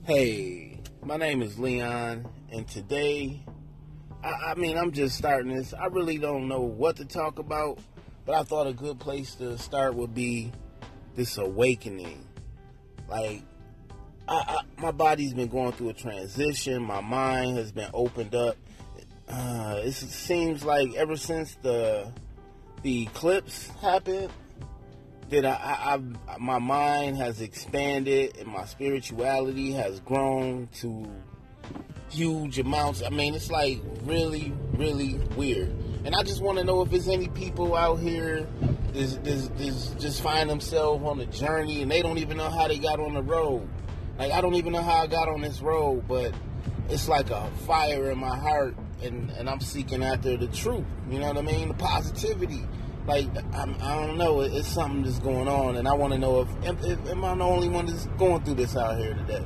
Hey, my name is Leon, and today, I'm just starting this. I really don't know what to talk about, but I thought a good place to start would be this awakening. Like, my body's been going through a transition. My mind has been opened up. It seems like ever since the eclipse happened, that my mind has expanded and my spirituality has grown to huge amounts. I mean, it's like really, really weird. And I just want to know if there's any people out here that just find themselves on a journey and they don't even know how they got on the road. Like, I don't even know how I got on this road, but it's like a fire in my heart, and I'm seeking after the truth. You know what I mean? The positivity. Like, I don't know, it's something that's going on, and I want to know if am I the only one that's going through this out here today?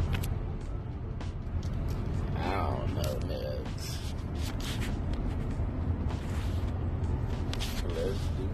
I don't know, man. Let's do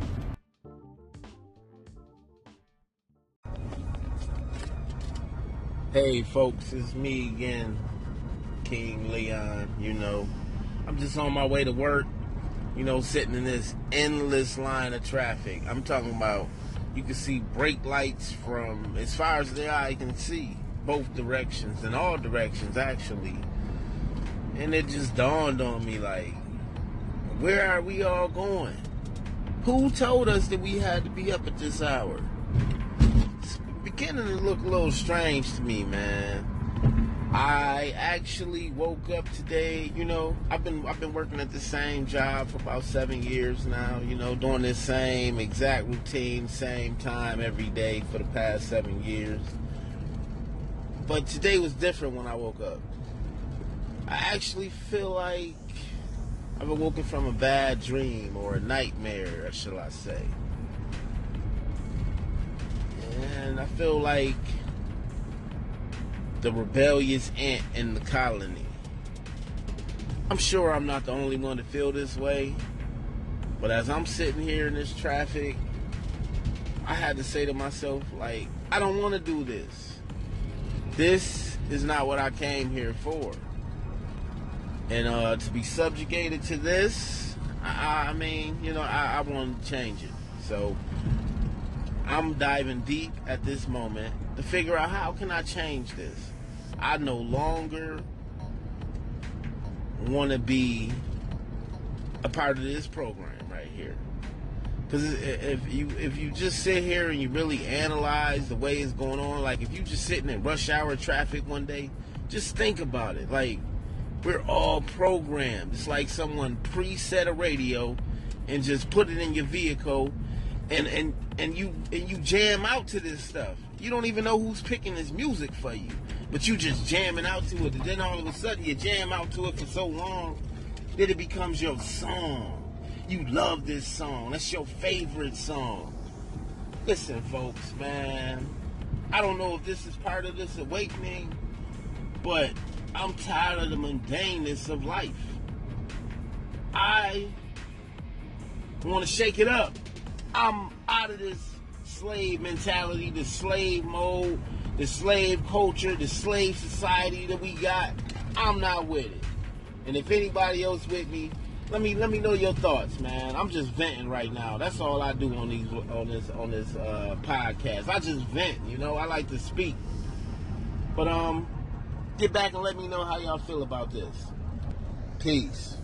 it. Hey, folks, it's me again, King Leon. I'm just on my way to work. Sitting in this endless line of traffic. I'm talking about, you can see brake lights from as far as the eye can see, both directions, in all directions, actually. And it just dawned on me, like, where are we all going? Who told us that we had to be up at this hour? It's beginning to look a little strange to me, man. I actually woke up today. I've been working at the same job for about 7 years now, doing this same exact routine, same time every day for the past 7 years. But today was different when I woke up. I actually feel like I've awoken from a bad dream or a nightmare, shall I say. And I feel like the rebellious ant in the colony. I'm sure I'm not the only one to feel this way, but as I'm sitting here in this traffic, I had to say to myself, like, I don't want to do this. This is not what I came here for. And to be subjugated to this, I want to change it. So I'm diving deep at this moment to figure out, how can I change this? I no longer want to be a part of this program right here. Because if you just sit here and you really analyze the way it's going on, like if you just sitting in rush hour traffic one day, just think about it. Like, we're all programmed. It's like someone preset a radio and just put it in your vehicle, and you jam out to this stuff. You don't even know who's picking this music for you, but you just jamming out to it, and then all of a sudden you jam out to it for so long that it becomes your song. You love this song. That's your favorite song. Listen, folks, man, I don't know if this is part of this awakening, but I'm tired of the mundaneness of life. I want to shake it up. I'm out of this slave mentality, the slave mode, the slave culture, the slave society that we got. I'm not with it. And if anybody else with me, let me know your thoughts, man. I'm just venting right now. That's all I do on this podcast. I just vent, I like to speak. But get back and let me know how y'all feel about this. Peace.